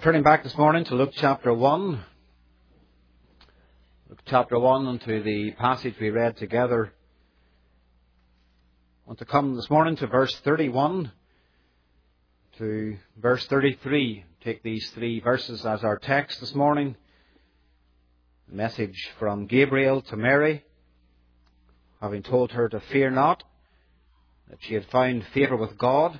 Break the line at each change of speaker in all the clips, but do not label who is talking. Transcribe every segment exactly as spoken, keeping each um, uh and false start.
Turning back this morning to Luke chapter one. Luke chapter one and to the passage we read together. I want to come this morning to verse thirty-one to verse thirty-three. Take these three verses as our text this morning. A message from Gabriel to Mary, having told her to fear not, that she had found favour with God.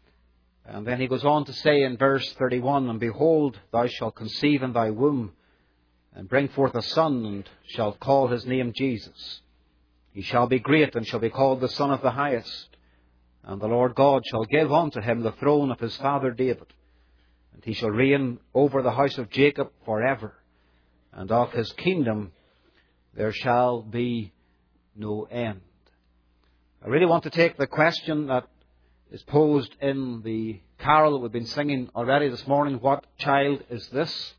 And then he goes on to say in verse thirty-one, And behold, thou shalt conceive in thy womb, and bring forth a son, and shalt call his name Jesus. He shall be great, and shall be called the Son of the Highest. And the Lord God shall give unto him the throne of his father David. And he shall reign over the house of Jacob for ever. And of his kingdom there shall be no end. I really want to take the question that is posed in the carol that we've been singing already this morning. What child is this?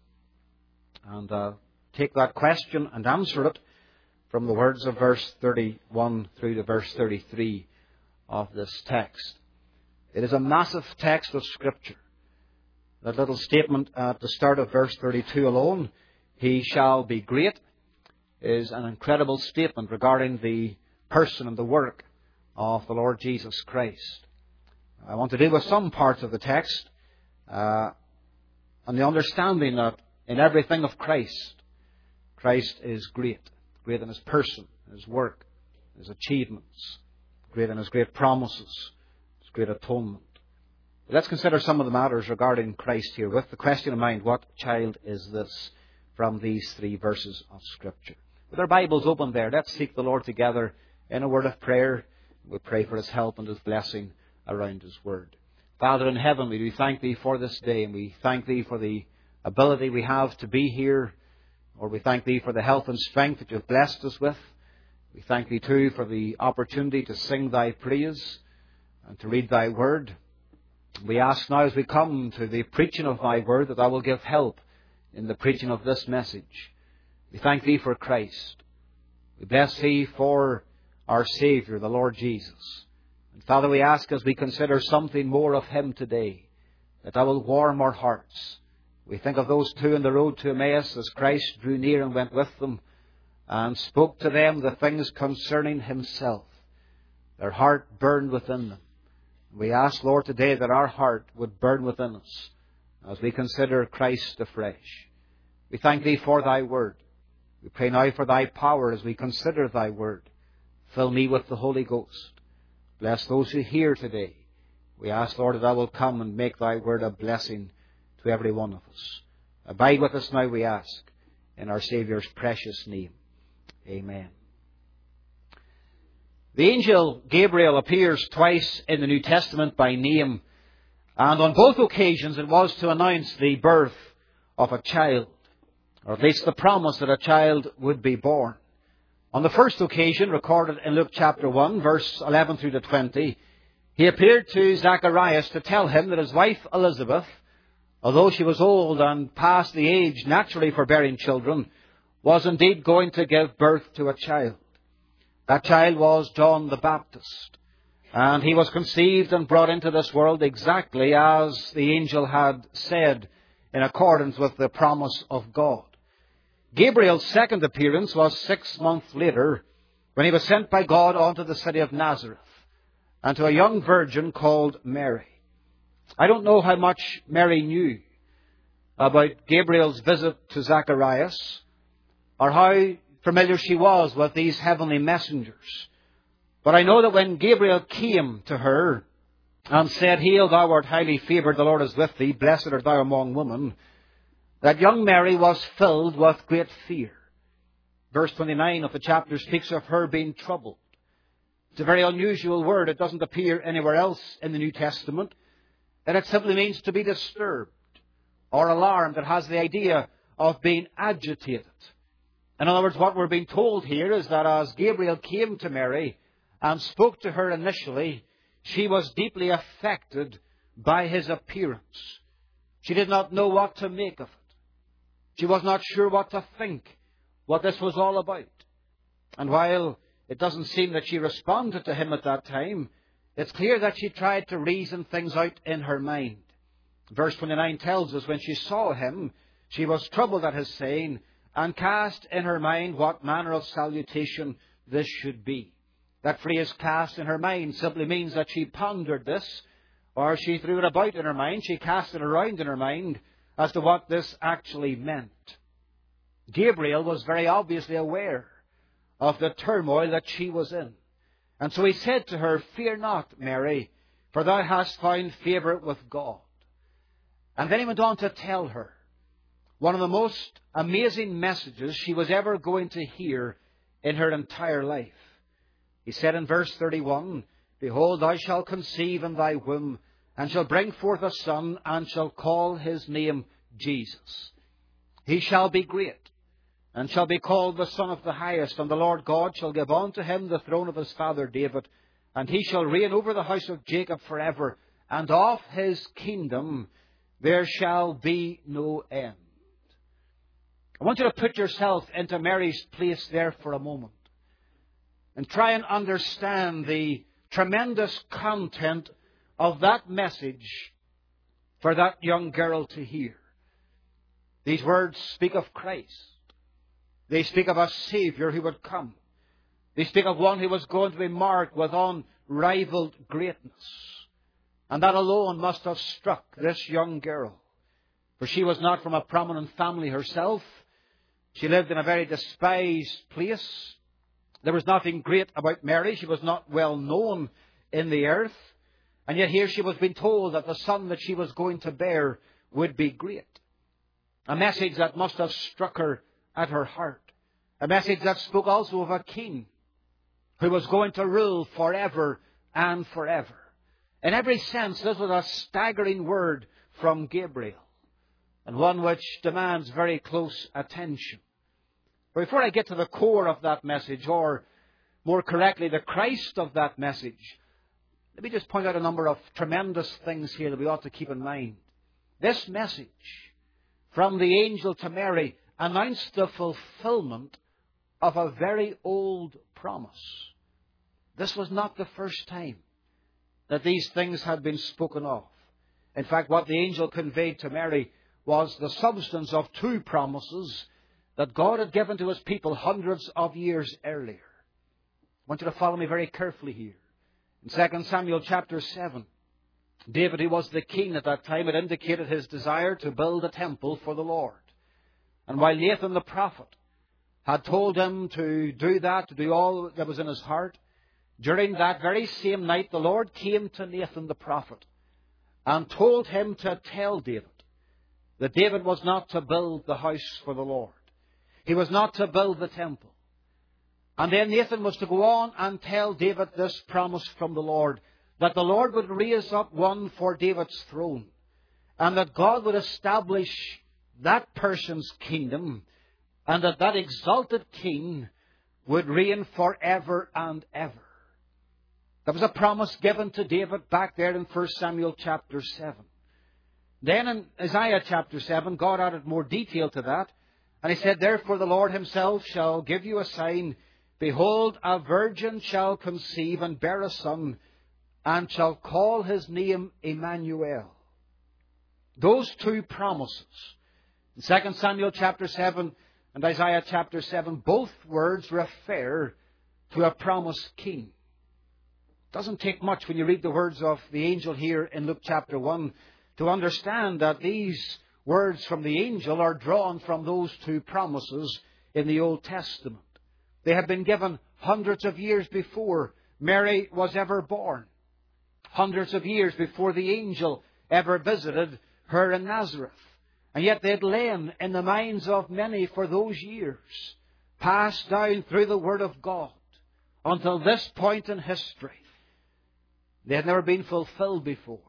And uh, take that question and answer it from the words of verse thirty-one through to verse thirty-three of this text. It is a massive text of Scripture. That little statement at the start of verse thirty-two alone, he shall be great, is an incredible statement regarding the person and the work of the Lord Jesus Christ. I want to deal with some parts of the text uh, and the understanding that in everything of Christ, Christ is great. Great in his person, his work, his achievements. Great in his great promises, his great atonement. But let's consider some of the matters regarding Christ here with the question in mind, what child is this, from these three verses of Scripture. With our Bibles open there, let's seek the Lord together in a word of prayer. We'll pray for his help and his blessing around his word. Father in heaven, we do thank thee for this day, and we thank thee for the ability we have to be here. Or we thank thee for the health and strength that you've blessed us with. We thank thee too for the opportunity to sing thy praise and to read thy word. We ask now as we come to the preaching of thy word that thou will give help in the preaching of this message. We thank thee for Christ. We bless thee for our Saviour, the Lord Jesus. And Father, we ask as we consider something more of him today, that thou will warm our hearts. We think of those two on the road to Emmaus as Christ drew near and went with them and spoke to them the things concerning himself. Their heart burned within them. We ask, Lord, today that our heart would burn within us as we consider Christ afresh. We thank thee for thy word. We pray now for thy power as we consider thy word. Fill me with the Holy Ghost. Bless those who hear today. We ask, Lord, that thou wilt come and make thy word a blessing to every one of us. Abide with us now, we ask, in our Saviour's precious name. Amen. The angel Gabriel appears twice in the New Testament by name, and on both occasions it was to announce the birth of a child, or at least the promise that a child would be born. On the first occasion, recorded in Luke chapter one, verse eleven through to twenty, he appeared to Zacharias to tell him that his wife Elizabeth, although she was old and past the age naturally for bearing children, was indeed going to give birth to a child. That child was John the Baptist, and he was conceived and brought into this world exactly as the angel had said, in accordance with the promise of God. Gabriel's second appearance was six months later, when he was sent by God unto the city of Nazareth, and to a young virgin called Mary. I don't know how much Mary knew about Gabriel's visit to Zacharias, or how familiar she was with these heavenly messengers. But I know that when Gabriel came to her and said, Hail, thou art highly favoured, the Lord is with thee, blessed art thou among women, that young Mary was filled with great fear. Verse twenty-nine of the chapter speaks of her being troubled. It's a very unusual word. It doesn't appear anywhere else in the New Testament. And it simply means to be disturbed or alarmed. It has the idea of being agitated. In other words, what we're being told here is that as Gabriel came to Mary and spoke to her initially, she was deeply affected by his appearance. She did not know what to make of it. She was not sure what to think, what this was all about. And while it doesn't seem that she responded to him at that time, it's clear that she tried to reason things out in her mind. Verse twenty-nine tells us, when she saw him, she was troubled at his saying, and cast in her mind what manner of salutation this should be. That phrase, cast in her mind, simply means that she pondered this, or she threw it about in her mind. She cast it around in her mind as to what this actually meant. Gabriel was very obviously aware of the turmoil that she was in. And so he said to her, "Fear not, Mary, for thou hast found favour with God." And then he went on to tell her one of the most amazing messages she was ever going to hear in her entire life. He said in verse thirty-one, "Behold, thou shalt conceive in thy womb, and shall bring forth a son, and shall call his name Jesus. He shall be great, and shall be called the Son of the Highest, and the Lord God shall give unto him the throne of his father David, and he shall reign over the house of Jacob forever, and of his kingdom there shall be no end." I want you to put yourself into Mary's place there for a moment and try and understand the tremendous content of that message for that young girl to hear. These words speak of Christ. They speak of a Saviour who would come. They speak of one who was going to be marked with unrivaled greatness. And that alone must have struck this young girl. For she was not from a prominent family herself. She lived in a very despised place. There was nothing great about Mary. She was not well known in the earth. And yet here she was being told that the son that she was going to bear would be great. A message that must have struck her at her heart. A message that spoke also of a king who was going to rule forever and forever. In every sense, this was a staggering word from Gabriel, and one which demands very close attention. But before I get to the core of that message, or more correctly, the Christ of that message, let me just point out a number of tremendous things here that we ought to keep in mind. This message from the angel to Mary announced the fulfillment of a very old promise. This was not the first time that these things had been spoken of. In fact, what the angel conveyed to Mary was the substance of two promises that God had given to his people hundreds of years earlier. I want you to follow me very carefully here. In Second Samuel chapter seven, David, who was the king at that time, had indicated his desire to build a temple for the Lord. And while Nathan the prophet had told him to do that, to do all that was in his heart, during that very same night, the Lord came to Nathan the prophet and told him to tell David that David was not to build the house for the Lord. He was not to build the temple. And then Nathan was to go on and tell David this promise from the Lord, that the Lord would raise up one for David's throne, and that God would establish that person's kingdom, and that that exalted king would reign forever and ever. That was a promise given to David back there in First Samuel chapter seven. Then in Isaiah chapter seven, God added more detail to that. And he said, "Therefore the Lord himself shall give you a sign. Behold, a virgin shall conceive and bear a son, and shall call his name Emmanuel." Those two promises, in Second Samuel chapter seven and Isaiah chapter seven, both words refer to a promised king. It doesn't take much when you read the words of the angel here in Luke chapter one to understand that these words from the angel are drawn from those two promises in the Old Testament. They had been given hundreds of years before Mary was ever born. Hundreds of years before the angel ever visited her in Nazareth. And yet they had lain in the minds of many for those years, passed down through the Word of God until this point in history. They had never been fulfilled before.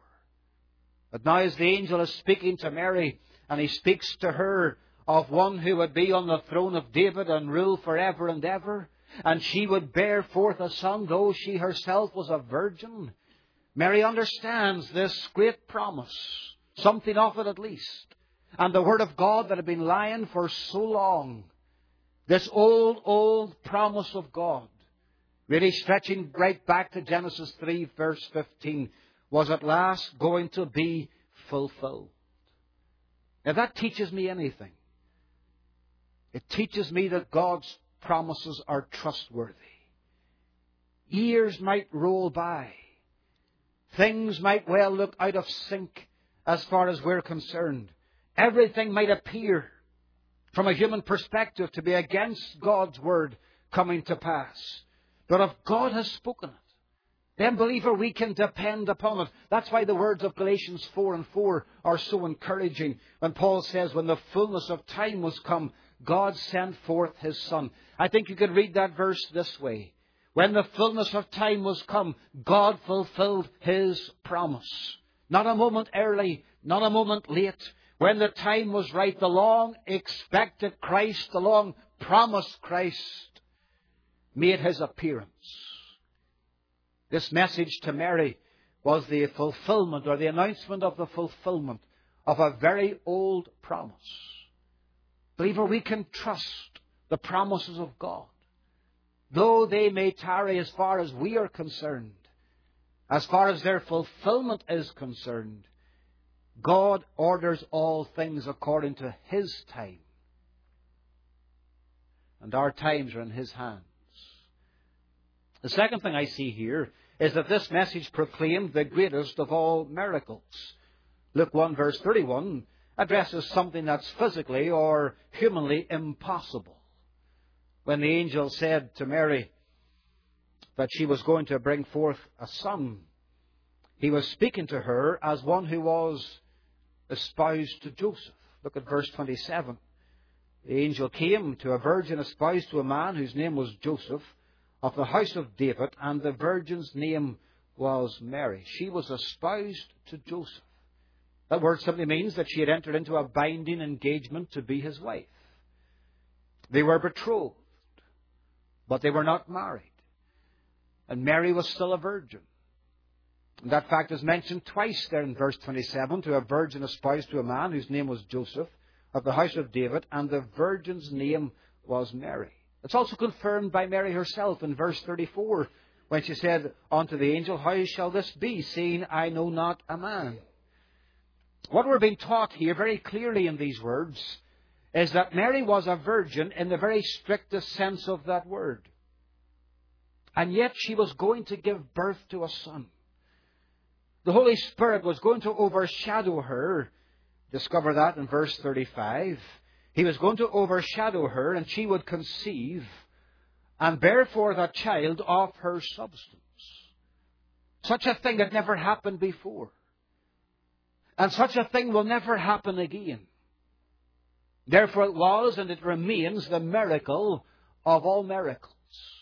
But now as the angel is speaking to Mary, and he speaks to her of one who would be on the throne of David and rule forever and ever, and she would bear forth a son, though she herself was a virgin, Mary understands this great promise, something of it at least, and the Word of God that had been lying for so long, this old, old promise of God, really stretching right back to Genesis three, verse fifteen, was at last going to be fulfilled. Now that teaches me anything. It teaches me that God's promises are trustworthy. Years might roll by. Things might well look out of sync as far as we're concerned. Everything might appear from a human perspective to be against God's word coming to pass. But if God has spoken it, then, believer, we can depend upon it. That's why the words of Galatians four and four are so encouraging. When Paul says, when the fullness of time was come, God sent forth His Son. I think you could read that verse this way. When the fullness of time was come, God fulfilled His promise. Not a moment early, not a moment late. When the time was right, the long-expected Christ, the long-promised Christ, made His appearance. This message to Mary was the fulfillment or the announcement of the fulfillment of a very old promise. Believer, we can trust the promises of God. Though they may tarry as far as we are concerned, as far as their fulfillment is concerned, God orders all things according to His time. And our times are in His hands. The second thing I see here is that this message proclaimed the greatest of all miracles. Luke one verse thirty-one addresses something that's physically or humanly impossible. When the angel said to Mary that she was going to bring forth a son, he was speaking to her as one who was espoused to Joseph. Look at verse twenty-seven. The angel came to a virgin espoused to a man whose name was Joseph, of the house of David, and the virgin's name was Mary. She was espoused to Joseph. That word simply means that she had entered into a binding engagement to be his wife. They were betrothed, but they were not married. And Mary was still a virgin. And that fact is mentioned twice there in verse twenty-seven, to a virgin espoused to a man whose name was Joseph, of the house of David, and the virgin's name was Mary. It's also confirmed by Mary herself in verse thirty-four, when she said unto the angel, how shall this be, seeing I know not a man? What we're being taught here very clearly in these words is that Mary was a virgin in the very strictest sense of that word. And yet she was going to give birth to a son. The Holy Spirit was going to overshadow her. Discover that in verse thirty-five. He was going to overshadow her, and she would conceive and bear forth a child of her substance. Such a thing had never happened before. And such a thing will never happen again. Therefore it was and it remains the miracle of all miracles.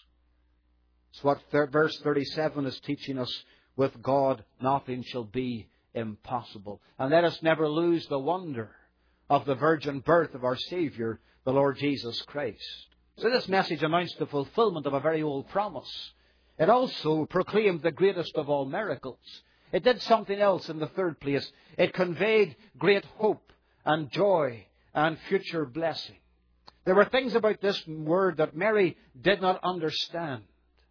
It's what verse thirty-seven is teaching us. With God nothing shall be impossible. And let us never lose the wonder of the virgin birth of our Savior, the Lord Jesus Christ. So this message announced the fulfillment of a very old promise. It also proclaimed the greatest of all miracles. It did something else in the third place. It conveyed great hope and joy and future blessing. There were things about this word that Mary did not understand.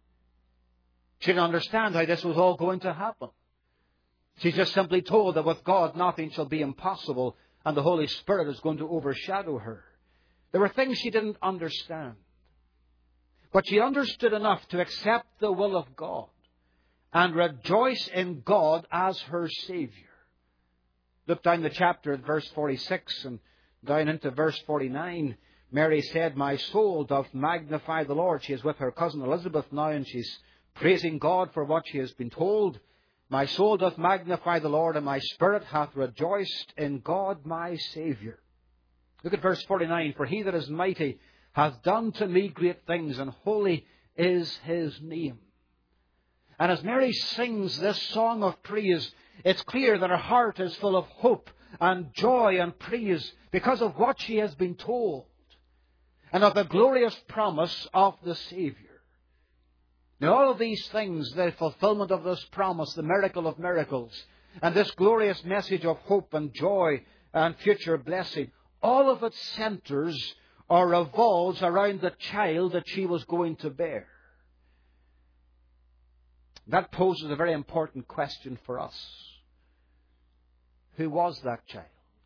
She didn't understand how this was all going to happen. She's just simply told that with God nothing shall be impossible, and the Holy Spirit is going to overshadow her. There were things she didn't understand. But she understood enough to accept the will of God and rejoice in God as her Savior. Look down the chapter at verse forty-six and down into verse forty-nine. Mary said, my soul doth magnify the Lord. She is with her cousin Elizabeth now, and she's praising God for what she has been told. My soul doth magnify the Lord, and my spirit hath rejoiced in God my Saviour. Look at verse forty-nine. For he that is mighty hath done to me great things, and holy is his name. And as Mary sings this song of praise, it's clear that her heart is full of hope and joy and praise because of what she has been told and of the glorious promise of the Saviour. Now, all of these things, the fulfillment of this promise, the miracle of miracles, and this glorious message of hope and joy and future blessing, all of it centers or revolves around the child that she was going to bear. That poses a very important question for us. who was that child?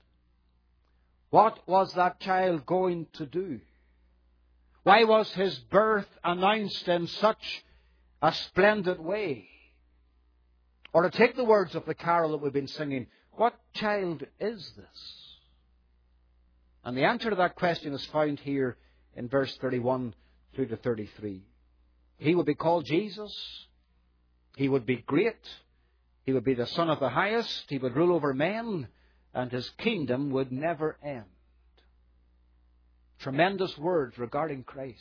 What was that child going to do? Why was his birth announced in such a splendid way? Or to take the words of the carol that we've been singing, what child is this? And the answer to that question is found here in verse thirty-one through to thirty-three. He would be called Jesus. He would be great. He would be the Son of the Highest. He would rule over men, and his kingdom would never end. Tremendous words regarding Christ.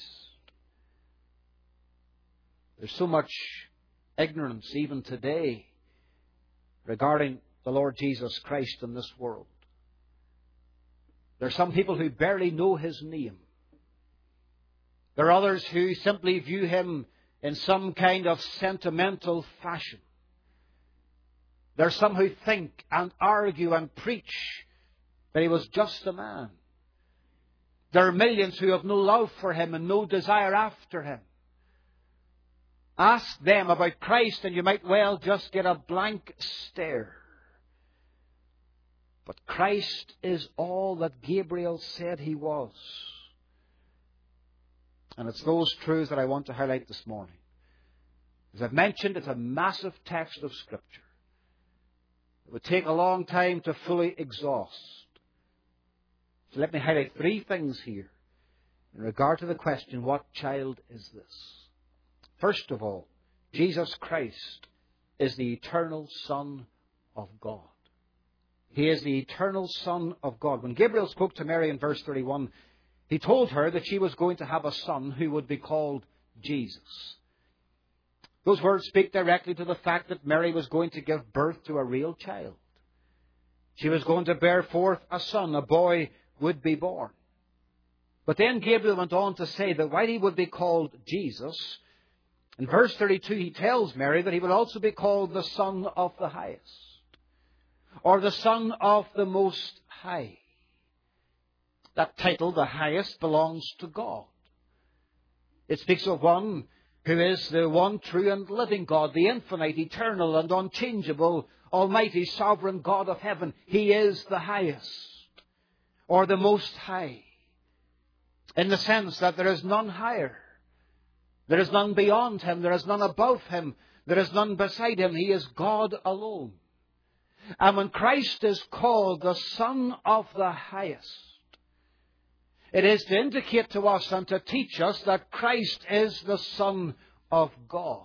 There's so much ignorance even today regarding the Lord Jesus Christ in this world. There are some people who barely know his name. There are others who simply view him in some kind of sentimental fashion. There are some who think and argue and preach that he was just a man. There are millions who have no love for him and no desire after him. Ask them about Christ and you might well just get a blank stare. But Christ is all that Gabriel said he was. And it's those truths that I want to highlight this morning. As I've mentioned, it's a massive text of Scripture. It would take a long time to fully exhaust. So let me highlight three things here in regard to the question, what child is this? First of all, Jesus Christ is the eternal Son of God. He is the eternal Son of God. When Gabriel spoke to Mary in verse thirty-one, he told her that she was going to have a son who would be called Jesus. Those words speak directly to the fact that Mary was going to give birth to a real child. She was going to bear forth a son, a boy would be born. But then Gabriel went on to say that while he would be called Jesus, in verse thirty-two he tells Mary that he would also be called the Son of the Highest, or the Son of the Most High. That title, the highest, belongs to God. It speaks of one who is the one true and living God, the infinite, eternal and unchangeable, almighty, sovereign God of heaven. He is the highest, or the Most High, in the sense that there is none higher. There is none beyond him. There is none above him. There is none beside him. He is God alone. And when Christ is called the Son of the Highest, it is to indicate to us and to teach us that Christ is the Son of God.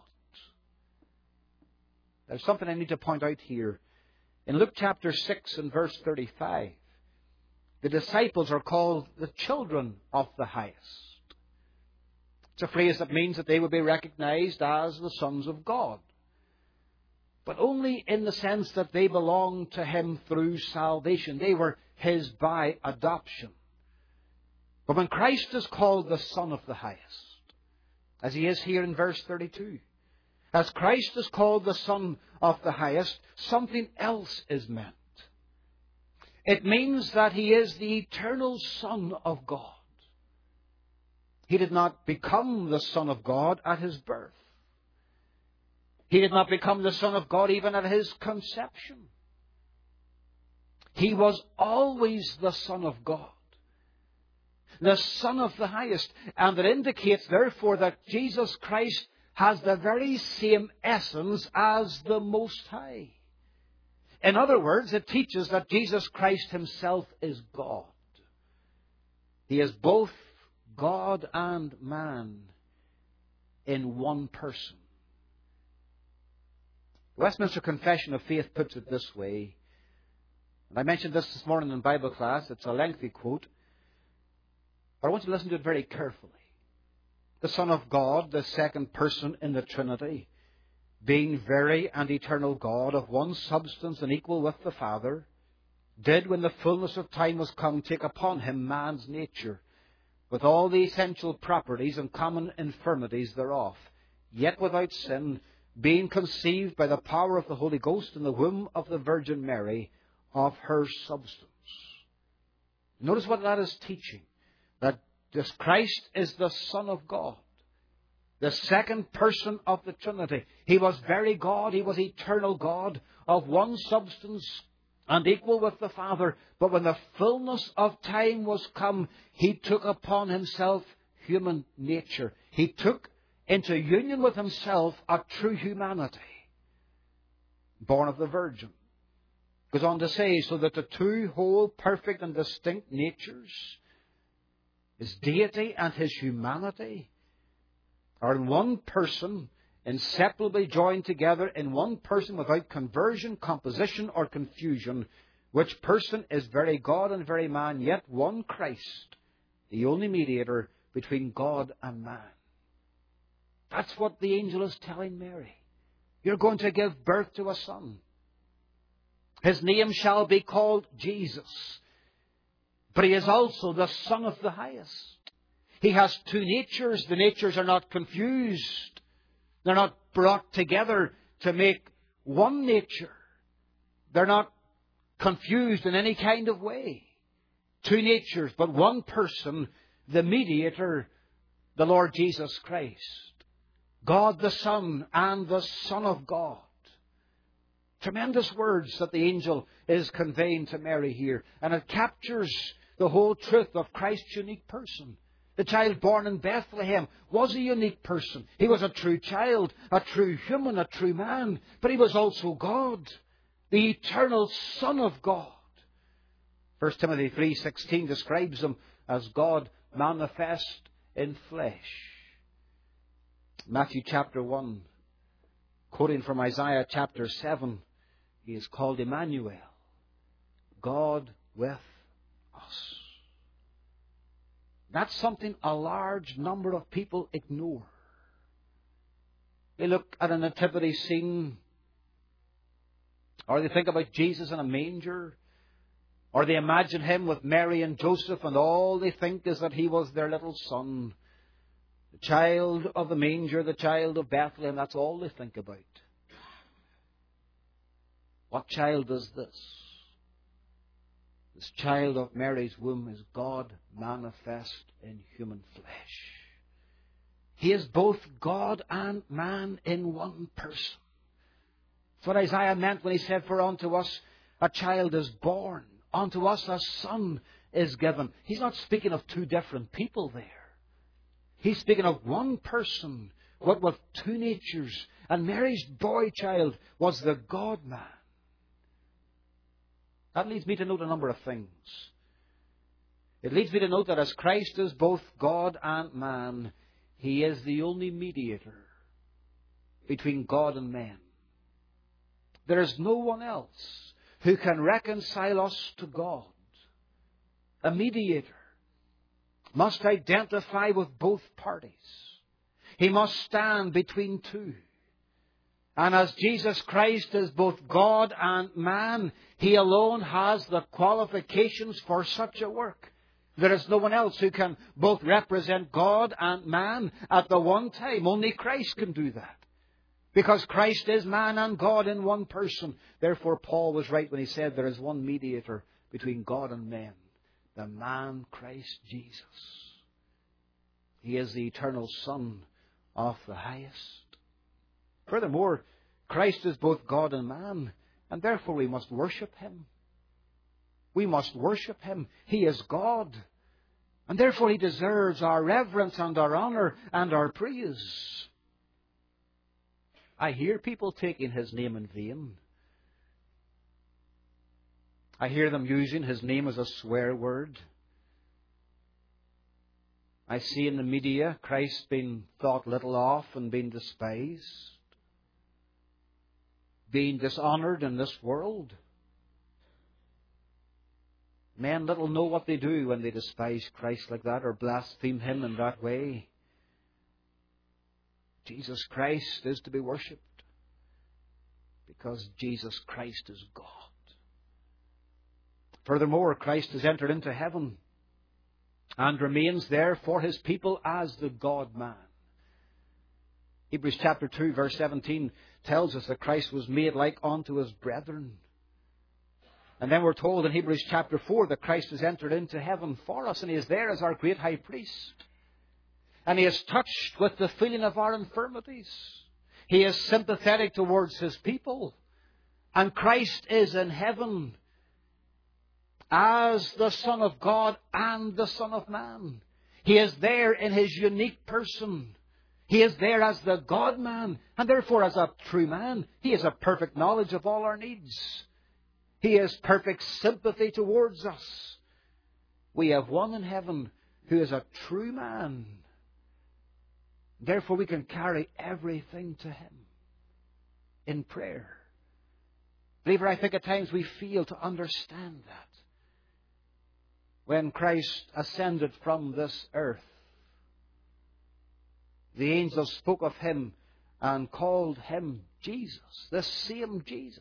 There's something I need to point out here. In Luke chapter six and verse thirty-five, the disciples are called the children of the highest. It's a phrase that means that they would be recognized as the sons of God, but only in the sense that they belong to him through salvation. They were his by adoption. But when Christ is called the Son of the Highest, as he is here in verse thirty-two, as Christ is called the Son of the Highest, something else is meant. It means that he is the eternal Son of God. He did not become the Son of God at his birth. He did not become the Son of God even at his conception. He was always the Son of God, the Son of the Highest. And it indicates, therefore, that Jesus Christ has the very same essence as the Most High. In other words, it teaches that Jesus Christ himself is God. He is both God and man in one person. The Westminster Confession of Faith puts it this way, and I mentioned this this morning in Bible class. It's a lengthy quote, but I want you to listen to it very carefully. The Son of God, the second person in the Trinity, being very and eternal God, of one substance and equal with the Father, did, when the fullness of time was come, take upon him man's nature, with all the essential properties and common infirmities thereof, yet without sin, being conceived by the power of the Holy Ghost in the womb of the Virgin Mary, of her substance. Notice what that is teaching, that this Christ is the Son of God, the second person of the Trinity. He was very God. He was eternal God, of one substance, and equal with the Father. But when the fullness of time was come, He took upon Himself human nature. He took into union with Himself a true humanity, born of the Virgin. Goes on to say, so that the two whole, perfect and distinct natures, His deity and His humanity, are in one person, inseparably joined together in one person without conversion, composition, or confusion, which person is very God and very man, yet one Christ, the only mediator between God and man. That's what the angel is telling Mary. You're going to give birth to a son. His name shall be called Jesus. But He is also the Son of the Highest. He has two natures. The natures are not confused. They're not brought together to make one nature. They're not confused in any kind of way. Two natures, but one person, the mediator, the Lord Jesus Christ. God the Son and the Son of God. Tremendous words that the angel is conveying to Mary here. And it captures the whole truth of Christ's unique person. The child born in Bethlehem was a unique person. He was a true child, a true human, a true man. But He was also God, the eternal Son of God. First Timothy three sixteen describes Him as God manifest in flesh. Matthew chapter one, quoting from Isaiah chapter seven, He is called Emmanuel, God with us. That's something a large number of people ignore. They look at a nativity scene, or they think about Jesus in a manger, or they imagine Him with Mary and Joseph, and all they think is that He was their little son. The child of the manger, the child of Bethlehem, that's all they think about. What child is this? This child of Mary's womb is God manifest in human flesh. He is both God and man in one person. That's what Isaiah meant when he said, for unto us a child is born, unto us a son is given. He's not speaking of two different people there. He's speaking of one person, what with two natures. And Mary's boy child was the God-man. That leads me to note a number of things. It leads me to note that as Christ is both God and man, He is the only mediator between God and man. There is no one else who can reconcile us to God. A mediator must identify with both parties. He must stand between two. And as Jesus Christ is both God and man, He alone has the qualifications for such a work. There is no one else who can both represent God and man at the one time. Only Christ can do that. Because Christ is man and God in one person. Therefore, Paul was right when he said there is one mediator between God and men. The man Christ Jesus. He is the eternal Son of the Highest. Furthermore, Christ is both God and man, and therefore we must worship Him. We must worship Him. He is God, and therefore He deserves our reverence and our honor and our praise. I hear people taking His name in vain. I hear them using His name as a swear word. I see in the media Christ being thought little of and being despised, being dishonoured in this world. Men little know what they do when they despise Christ like that or blaspheme Him in that way. Jesus Christ is to be worshipped because Jesus Christ is God. Furthermore, Christ has entered into heaven and remains there for His people as the God-man. Hebrews chapter two verse seventeen tells us that Christ was made like unto His brethren. And then we're told in Hebrews chapter four that Christ has entered into heaven for us, and He is there as our great high priest. And He is touched with the feeling of our infirmities. He is sympathetic towards His people. And Christ is in heaven as the Son of God and the Son of Man. He is there in His unique person. He is there as the God-man, and therefore as a true man. He has a perfect knowledge of all our needs. He has perfect sympathy towards us. We have one in heaven who is a true man. Therefore we can carry everything to Him in prayer. Believer, I think at times we fail to understand that. When Christ ascended from this earth, the angels spoke of Him and called Him Jesus, this same Jesus.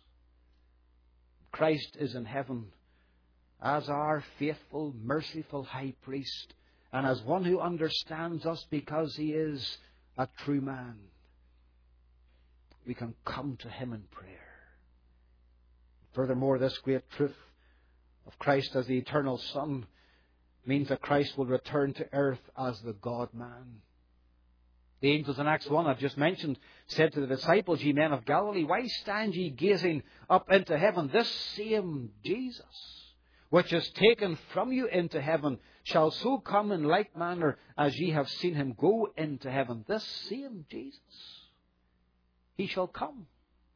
Christ is in heaven as our faithful, merciful high priest, and as one who understands us because He is a true man. We can come to Him in prayer. Furthermore, this great truth of Christ as the eternal Son means that Christ will return to earth as the God-man. The angels in Acts one, I've just mentioned, said to the disciples, "Ye men of Galilee, why stand ye gazing up into heaven? This same Jesus, which is taken from you into heaven, shall so come in like manner as ye have seen Him go into heaven." This same Jesus, He shall come.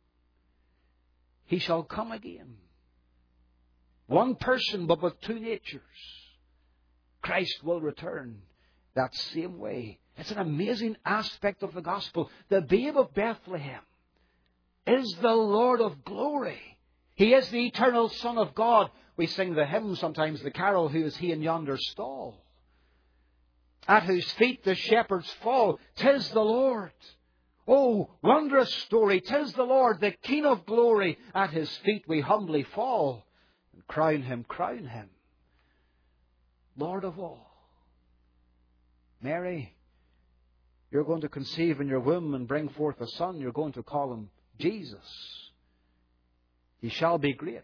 He shall come again. One person, but with two natures. Christ will return that same way. It's an amazing aspect of the gospel. The babe of Bethlehem is the Lord of glory. He is the eternal Son of God. We sing the hymn sometimes, the carol, "Who is He in yonder stall? At whose feet the shepherds fall. 'Tis the Lord. Oh, wondrous story. 'Tis the Lord, the King of glory. At His feet we humbly fall. And crown Him, crown Him, Lord of all." Mary, you're going to conceive in your womb and bring forth a son. You're going to call Him Jesus. He shall be great.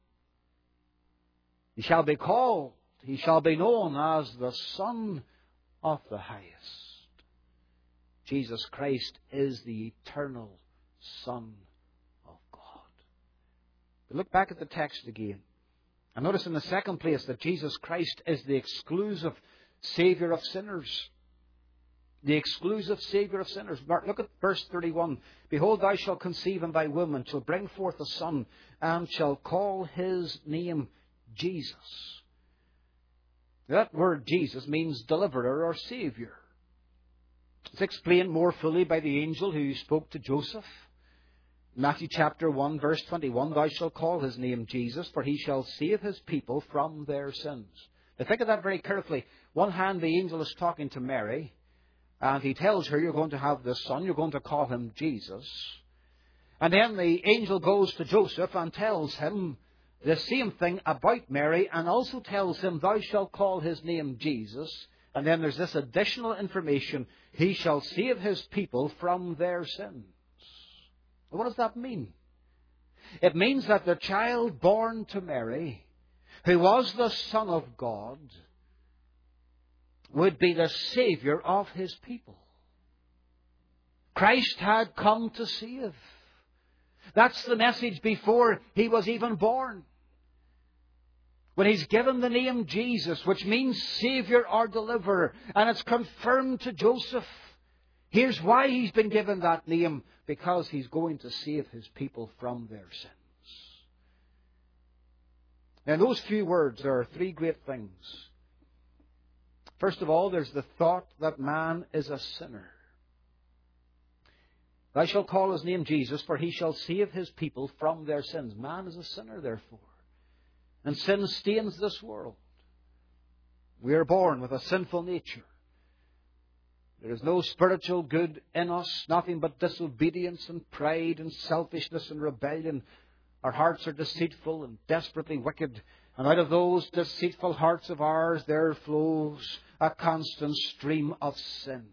He shall be called. He shall be known as the Son of the Highest. Jesus Christ is the eternal Son of God. But look back at the text again. And notice in the second place that Jesus Christ is the exclusive Saviour of sinners. The exclusive Saviour of sinners. Look at verse thirty-one. "Behold, thou shalt conceive in thy womb, and shall bring forth a son, and shall call His name Jesus." That word Jesus means deliverer or Saviour. It's explained more fully by the angel who spoke to Joseph. Matthew chapter one, verse twenty-one, "Thou shalt call His name Jesus, for He shall save His people from their sins." Now think of that very carefully. One hand, the angel is talking to Mary, and he tells her, "You're going to have this son, you're going to call Him Jesus." And then the angel goes to Joseph and tells him the same thing about Mary, and also tells him, "Thou shalt call His name Jesus." And then there's this additional information, "He shall save His people from their sins." What does that mean? It means that the child born to Mary, who was the Son of God, would be the Saviour of His people. Christ had come to save. That's the message before He was even born. When He's given the name Jesus, which means Saviour or Deliverer, and it's confirmed to Joseph, here's why He's been given that name: because He's going to save His people from their sins. Now, in those few words, there are three great things. First of all, there's the thought that man is a sinner. "Thou shalt call His name Jesus, for He shall save His people from their sins." Man is a sinner, therefore. And sin stains this world. We are born with a sinful nature. There is no spiritual good in us, nothing but disobedience and pride and selfishness and rebellion. Our hearts are deceitful and desperately wicked. And out of those deceitful hearts of ours, there flows a constant stream of sin.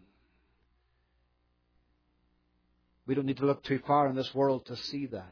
We don't need to look too far in this world to see that.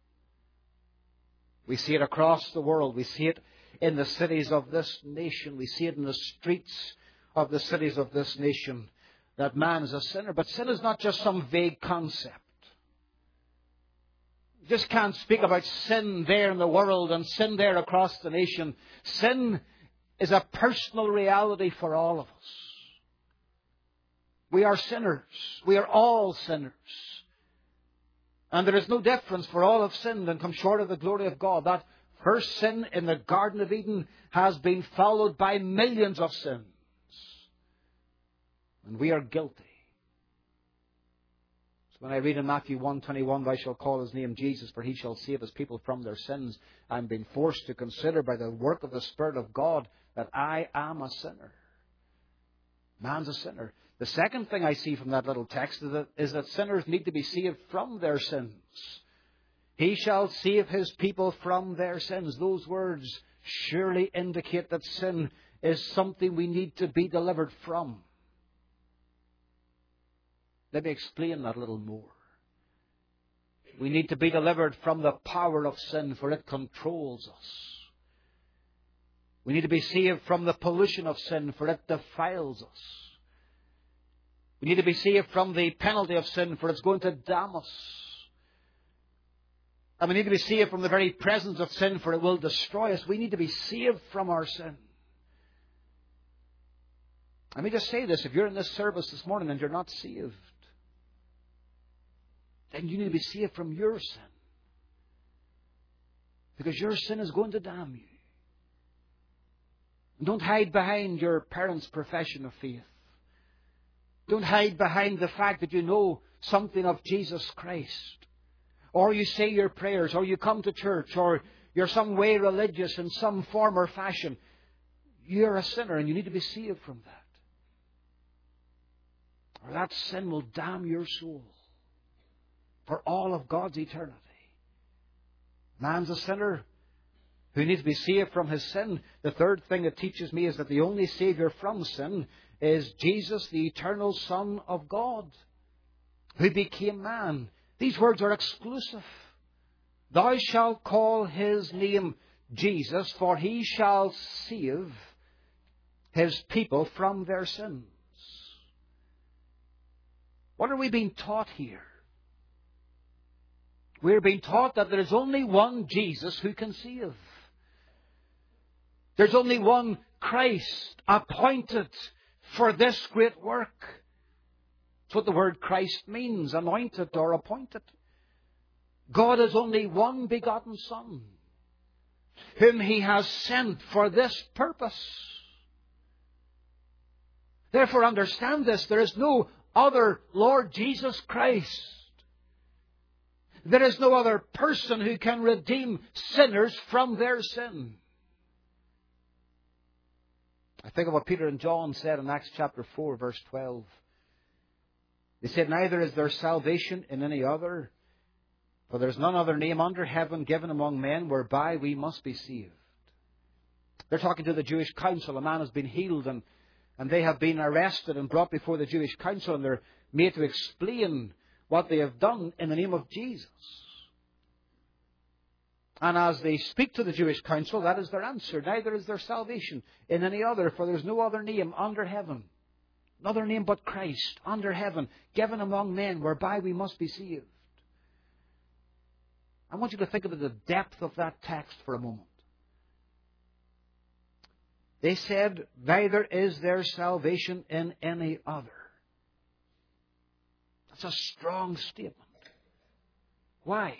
We see it across the world. We see it in the cities of this nation. We see it in the streets of the cities of this nation, that man is a sinner. But sin is not just some vague concept. just can't speak about sin there in the world and sin there across the nation. Sin is a personal reality for all of us. We are sinners. We are all sinners. And there is no difference, for all have sinned and come short of the glory of God. That first sin in the Garden of Eden has been followed by millions of sins. And we are guilty. When I read in Matthew one twenty-one, thou shalt call his name Jesus, for he shall save his people from their sins, I'm being forced to consider by the work of the Spirit of God that I am a sinner. Man's a sinner. The second thing I see from that little text is that, is that sinners need to be saved from their sins. He shall save his people from their sins. Those words surely indicate that sin is something we need to be delivered from. Let me explain that a little more. We need to be delivered from the power of sin, for it controls us. We need to be saved from the pollution of sin, for it defiles us. We need to be saved from the penalty of sin, for it's going to damn us. And we need to be saved from the very presence of sin, for it will destroy us. We need to be saved from our sin. Let me just say this. If you're in this service this morning and you're not saved, then you need to be saved from your sin. Because your sin is going to damn you. And don't hide behind your parents' profession of faith. Don't hide behind the fact that you know something of Jesus Christ. Or you say your prayers, or you come to church, or you're some way religious in some form or fashion. You're a sinner and you need to be saved from that. Or that sin will damn your soul for all of God's eternity. Man's a sinner who needs to be saved from his sin. The third thing it teaches me is that the only Saviour from sin is Jesus, the eternal Son of God, who became man. These words are exclusive. Thou shalt call his name Jesus, for he shall save his people from their sins. What are we being taught here? We're being taught that there is only one Jesus who can save. There's only one Christ appointed for this great work. That's what the word Christ means, anointed or appointed. God has only one begotten Son, whom he has sent for this purpose. Therefore, understand this. There is no other Lord Jesus Christ. There is no other person who can redeem sinners from their sin. I think of what Peter and John said in Acts chapter four, verse twelve. They said, neither is there salvation in any other, for there is none other name under heaven given among men whereby we must be saved. They're talking to the Jewish council. A man has been healed and, and they have been arrested and brought before the Jewish council, and they're made to explain what they have done in the name of Jesus. And as they speak to the Jewish council, that is their answer. Neither is there salvation in any other, for there is no other name under heaven, no other name but Christ, under heaven, given among men, whereby we must be saved. I want you to think about the depth of that text for a moment. They said, neither is there salvation in any other. That's a strong statement. Why?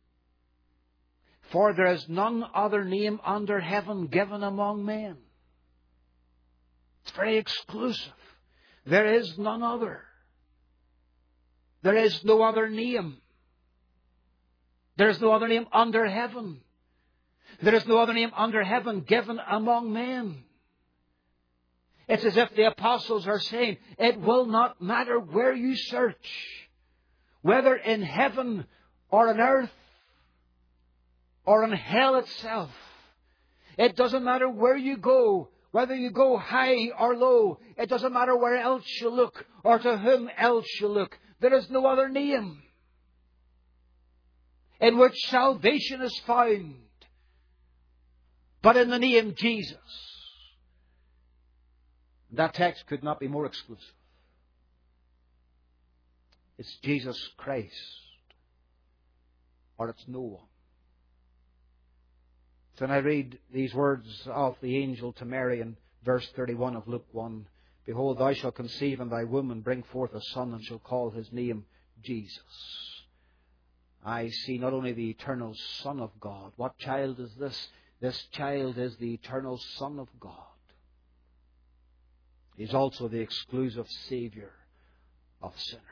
For there is none other name under heaven given among men. It's very exclusive. There is none other. There is no other name. There is no other name under heaven. There is no other name under heaven given among men. It's as if the apostles are saying, it will not matter where you search, whether in heaven or on earth or in hell itself. It doesn't matter where you go, whether you go high or low. It doesn't matter where else you look or to whom else you look. There is no other name in which salvation is found but in the name Jesus. That text could not be more exclusive. It's Jesus Christ. or it's no one. So when I read these words of the angel to Mary in verse thirty-one of Luke one, behold, thou shalt conceive in thy womb and bring forth a son, and shall call his name Jesus. I see not only the eternal Son of God. What child is this? This child is the eternal Son of God. He is also the exclusive Savior of sinners.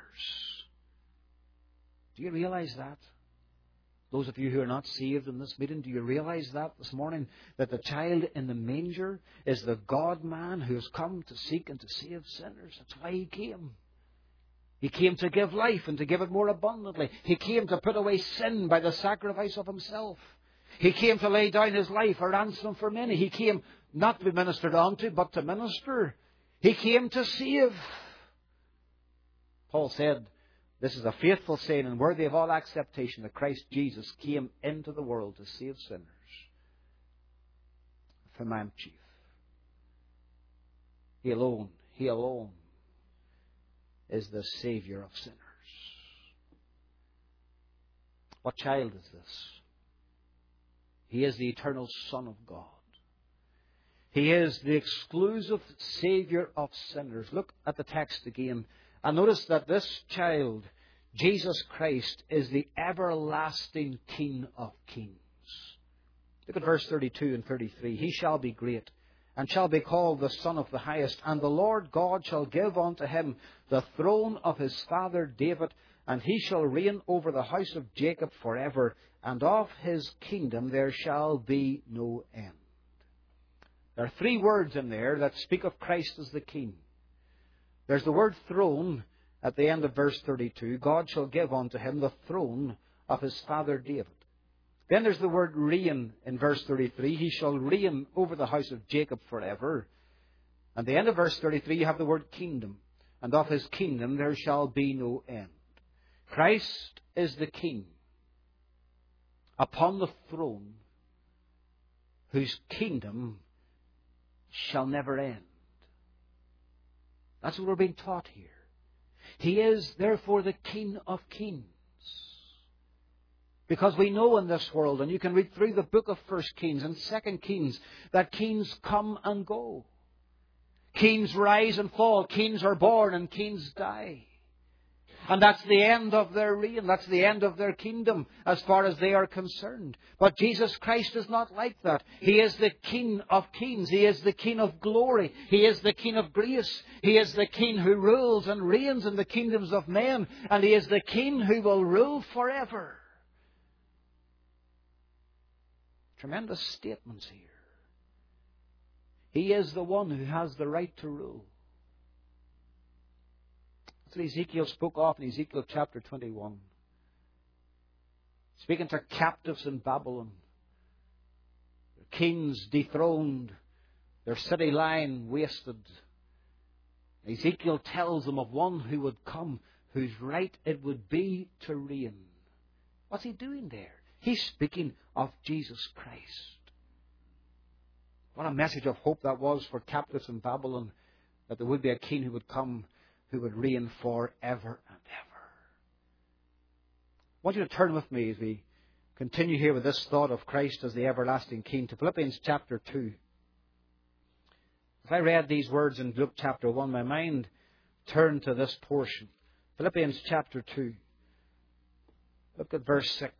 Do you realize that? Those of you who are not saved in this meeting, do you realize that this morning? That the child in the manger is the God-man who has come to seek and to save sinners. That's why He came. He came to give life and to give it more abundantly. He came to put away sin by the sacrifice of Himself. He came to lay down His life a ransom for many. He came not to be ministered unto, but to minister. He came to save. Paul said, this is a faithful saying and worthy of all acceptation, that Christ Jesus came into the world to save sinners. From I am chief. He alone, He alone is the Savior of sinners. What child is this? He is the eternal Son of God. He is the exclusive Savior of sinners. Look at the text again. And notice that this child, Jesus Christ, is the everlasting King of kings. Look at verse thirty-two and thirty-three. He shall be great, and shall be called the Son of the Highest. And the Lord God shall give unto him the throne of his father David, and he shall reign over the house of Jacob forever, and of his kingdom there shall be no end. There are three words in there that speak of Christ as the King. There's the word throne at the end of verse thirty-two. God shall give unto him the throne of his father David. Then there's the word reign in verse thirty-three. He shall reign over the house of Jacob forever. At the end of verse thirty-three you have the word kingdom. And of his kingdom there shall be no end. Christ is the King upon the throne, whose kingdom shall never end. That's what we're being taught here. He is therefore the King of kings. Because we know in this world, and you can read through the book of First Kings and Second Kings, that kings come and go. Kings rise and fall. Kings are born and kings die. And that's the end of their reign. That's the end of their kingdom as far as they are concerned. But Jesus Christ is not like that. He is the King of kings. He is the King of glory. He is the King of grace. He is the King who rules and reigns in the kingdoms of men. And He is the King who will rule forever. Tremendous statements here. He is the one who has the right to rule. That's what Ezekiel spoke of in Ezekiel chapter twenty-one. Speaking to captives in Babylon. Their kings dethroned. Their city lying wasted. Ezekiel tells them of one who would come, whose right it would be to reign. What's he doing there? He's speaking of Jesus Christ. What a message of hope that was for captives in Babylon, that there would be a king who would come, who would reign forever and ever. I want you to turn with me as we continue here with this thought of Christ as the everlasting King to Philippians chapter two. As I read these words in Luke chapter one, my mind turned to this portion. Philippians chapter two. Look at verse six.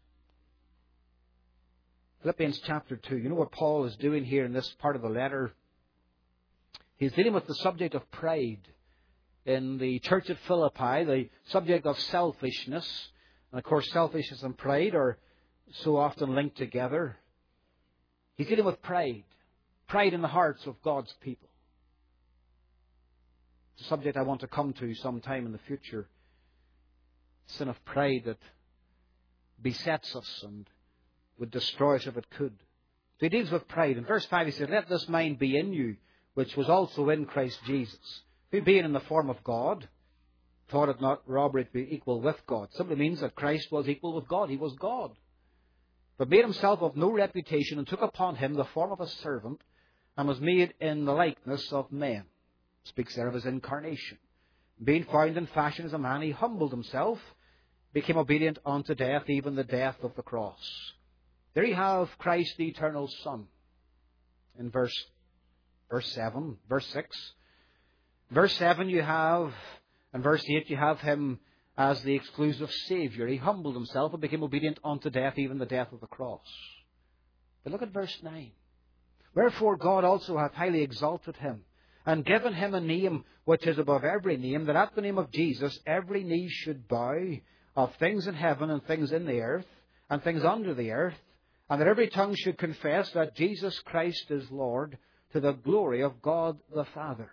Philippians chapter two. You know what Paul is doing here in this part of the letter? He's dealing with the subject of pride. In the church at Philippi, the subject of selfishness. And of course, selfishness and pride are so often linked together. He's dealing with pride. Pride in the hearts of God's people. It's a subject I want to come to sometime in the future. Sin of pride that besets us and would destroy us if it could. So he deals with pride. In verse five he says, let this mind be in you, which was also in Christ Jesus, who being in the form of God, thought it not robbery to be equal with God. Simply means that Christ was equal with God. He was God. But made himself of no reputation, and took upon him the form of a servant, and was made in the likeness of men. Speaks there of his incarnation. Being found in fashion as a man, he humbled himself, became obedient unto death, even the death of the cross. There you have Christ, the eternal Son, in verse, verse seven, verse six. Verse seven you have, and verse eight you have Him as the exclusive Saviour. He humbled Himself and became obedient unto death, even the death of the cross. But look at verse nine. Wherefore God also hath highly exalted Him, and given Him a name which is above every name, that at the name of Jesus every knee should bow, of things in heaven and things in the earth, and things under the earth, and that every tongue should confess that Jesus Christ is Lord, to the glory of God the Father.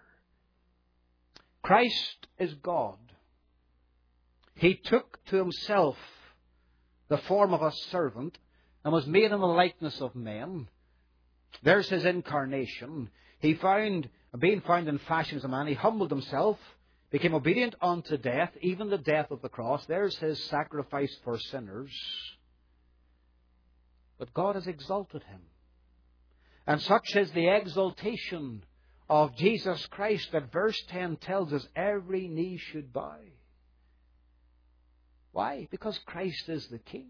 Christ is God. He took to Himself the form of a servant and was made in the likeness of men. There's His incarnation. He found, being found in fashion as a man, He humbled Himself, became obedient unto death, even the death of the cross. There's His sacrifice for sinners. But God has exalted Him. And such is the exaltation of Jesus Christ that verse ten tells us every knee should bow. Why? Because Christ is the King.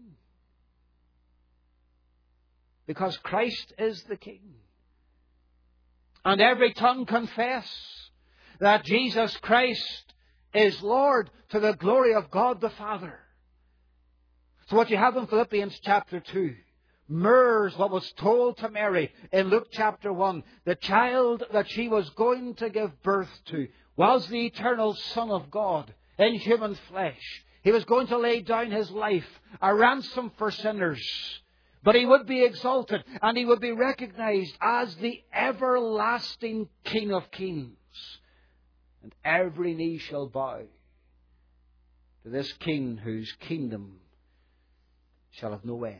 Because Christ is the King. And every tongue confess that Jesus Christ is Lord, to the glory of God the Father. So what you have in Philippians chapter two mirrors what was told to Mary in Luke chapter one. The child that she was going to give birth to was the eternal Son of God in human flesh. He was going to lay down His life, a ransom for sinners. But He would be exalted and He would be recognized as the everlasting King of kings. And every knee shall bow to this King whose kingdom shall have no end.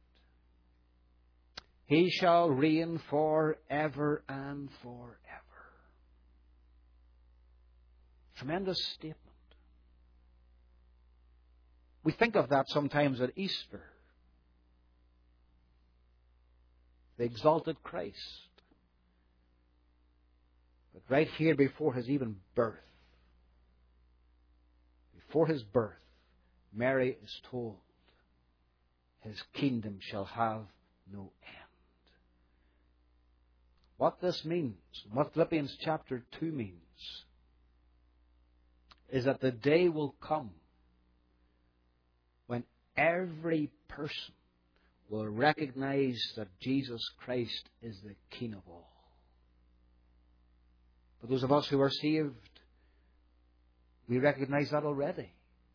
He shall reign forever and forever. Tremendous statement. We think of that sometimes at Easter. The exalted Christ. But right here before His even birth, before His birth, Mary is told, His kingdom shall have no end. What this means, what Philippians chapter two means, is that the day will come when every person will recognize that Jesus Christ is the King of all. For those of us who are saved, we recognize that already.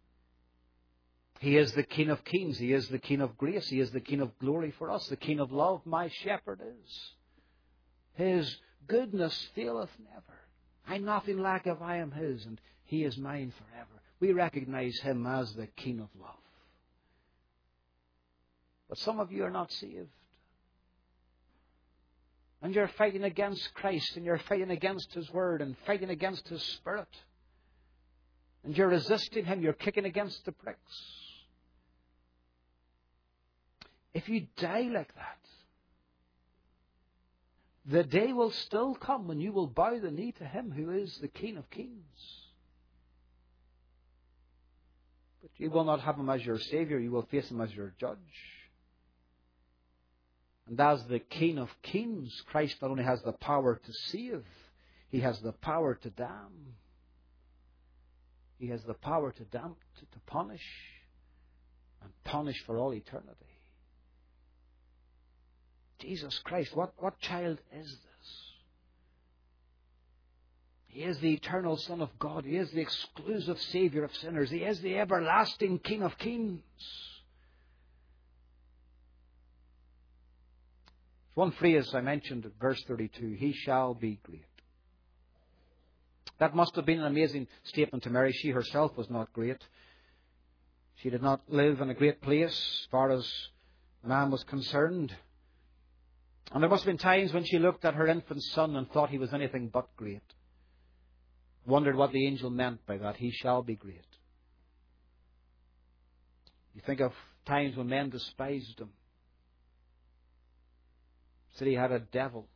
He is the King of kings. He is the King of grace. He is the King of glory for us. The King of love, my shepherd is. His goodness faileth never. I nothing lack if I am His, and He is mine forever. We recognize Him as the King of love. But some of you are not saved. And you're fighting against Christ, and you're fighting against His Word, and fighting against His Spirit. And you're resisting Him, you're kicking against the pricks. If you die like that, the day will still come when you will bow the knee to Him who is the King of kings. But you will not have Him as your Saviour, you will face Him as your judge. And as the King of kings, Christ not only has the power to save, He has the power to damn. He has the power to damn, to, to punish, and punish for all eternity. Jesus Christ, what, what child is this? He is the eternal Son of God. He is the exclusive Saviour of sinners. He is the everlasting King of kings. One phrase I mentioned at verse thirty-two, He shall be great. That must have been an amazing statement to Mary. She herself was not great. She did not live in a great place as far as man was concerned. And there must have been times when she looked at her infant son and thought he was anything but great. Wondered what the angel meant by that. He shall be great. You think of times when men despised Him. Said He had a devil.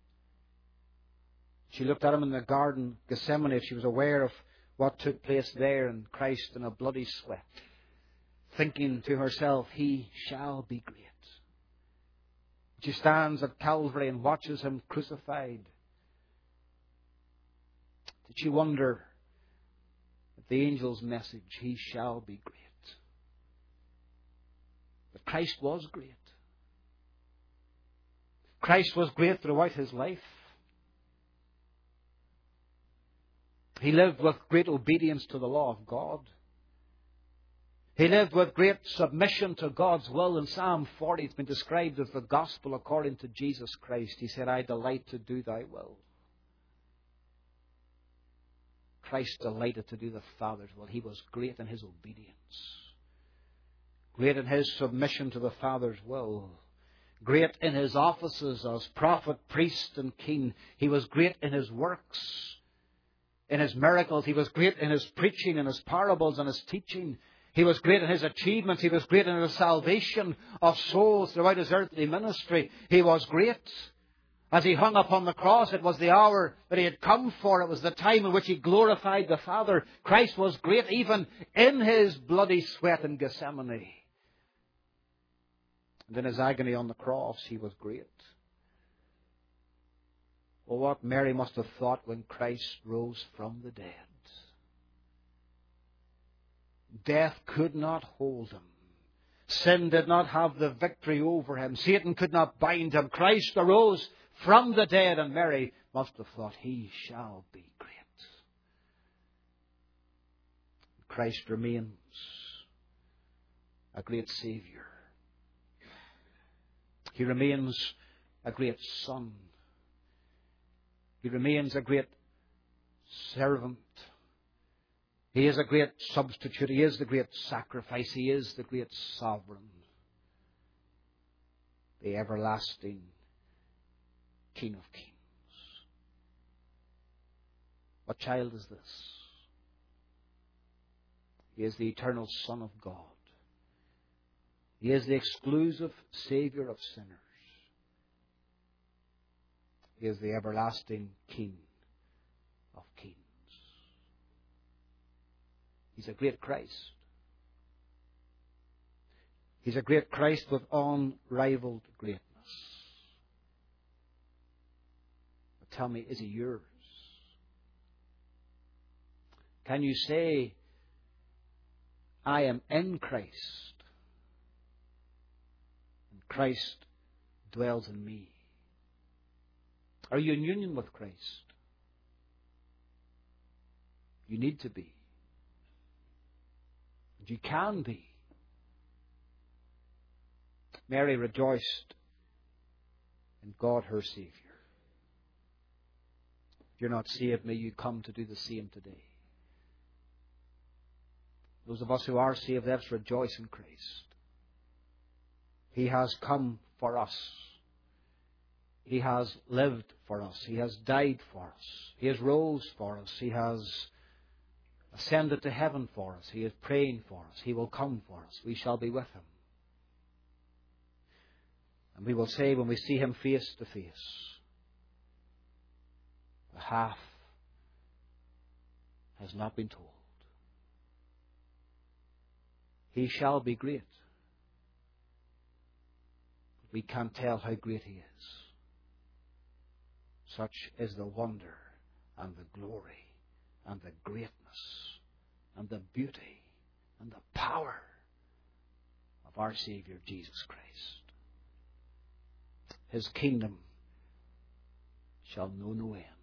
She looked at Him in the garden, Gethsemane. She was aware of what took place there, and Christ in a bloody sweat. thinking to herself, he shall be great. She stands at Calvary and watches him crucified. Did she wonder at the angel's message, he shall be great? But Christ was great. Christ was great throughout his life. He lived with great obedience to the law of God. He lived with great submission to God's will. In Psalm forty, it's been described as the gospel according to Jesus Christ. He said, I delight to do thy will. Christ delighted to do the Father's will. He was great in his obedience. Great in his submission to the Father's will. Great in his offices as prophet, priest, and king. He was great in his works, in his miracles. He was great in his preaching, in his parables, and his teaching. He was great in his achievements. He was great in the salvation of souls throughout his earthly ministry. He was great. As he hung upon the cross, it was the hour that he had come for. It was the time in which he glorified the Father. Christ was great even in his bloody sweat in Gethsemane. And in his agony on the cross, he was great. Well, what Mary must have thought when Christ rose from the dead. Death could not hold him. Sin did not have the victory over him. Satan could not bind him. Christ arose from the dead, and Mary must have thought, he shall be great. Christ remains a great Saviour. He remains a great Son. He remains a great servant. He is a great substitute. He is the great sacrifice. He is the great sovereign. The everlasting King of Kings. What child is this? He is the eternal Son of God. He is the exclusive Saviour of sinners. He is the everlasting King of Kings. He's a great Christ. He's a great Christ with unrivaled greatness. But tell me, is he yours? Can you say, I am in Christ, and Christ dwells in me? Are you in union with Christ? You need to be. And you can be. Mary rejoiced in God, her Saviour. If you're not saved, may you come to do the same today. Those of us who are saved, let's rejoice in Christ. He has come for us. He has lived for us. He has died for us. He has rose for us. He has ascended to heaven for us. He is praying for us. He will come for us. We shall be with him. And we will say when we see him face to face, the half has not been told. He shall be great. But we can't tell how great he is. Such is the wonder and the glory and the greatness and the beauty and the power of our Saviour Jesus Christ. His kingdom shall know no end.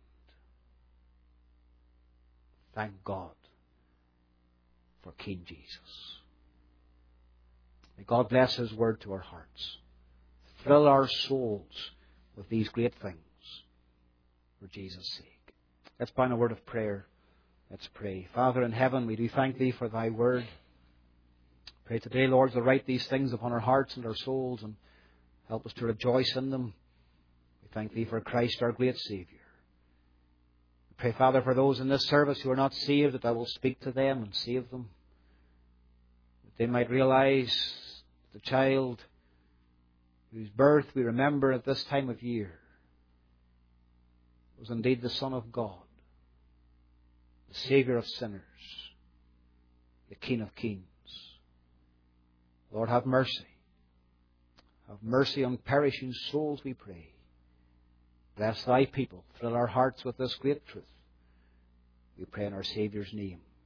Thank God for King Jesus. May God bless his word to our hearts. Fill our souls with these great things for Jesus' sake. Let's bow in a word of prayer. Let's pray. Father in heaven, we do thank thee for thy word. Pray today, Lord, to write these things upon our hearts and our souls and help us to rejoice in them. We thank thee for Christ, our great Saviour. We pray, Father, for those in this service who are not saved, that thou will speak to them and save them. That they might realize the child whose birth we remember at this time of year was indeed the Son of God, the Saviour of sinners, the King of Kings. Lord, have mercy. Have mercy on perishing souls, we pray. Bless thy people. Fill our hearts with this great truth. We pray in our Saviour's name.